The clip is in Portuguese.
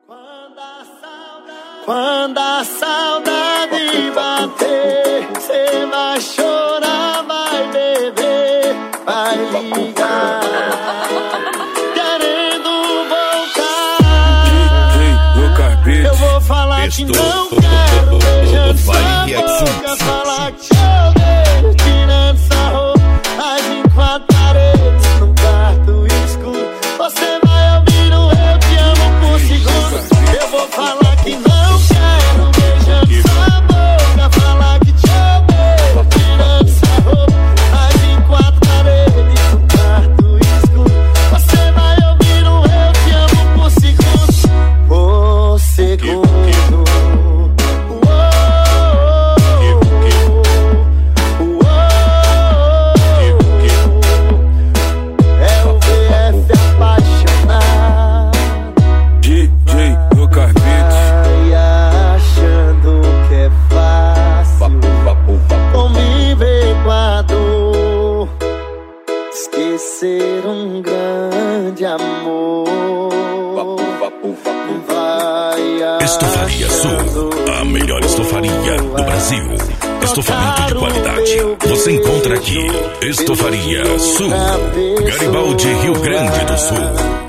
Quando a saudade bater, cê vai chorar, vai beber, vai ligar, querendo voltar. Eu vou falar que não quero, beijando sua boca, falar que te odeio, tirando essa roupagem com a paredes num quarto escuro. Você vai ouvir no Eu Te Amo por segundos. Eu vou falar que não quero, beijando sua boca, falar que te odeio, tirando essa roupagem com a paredes num quarto escuro. Você vai ouvir no Eu Te Amo por segundos. Por segundo. Esquecer um grande amor. Estofaria Sul, a melhor estofaria do Brasil. Estofamento de qualidade você encontra aqui. Estofaria Sul, Garibaldi, Rio Grande do Sul.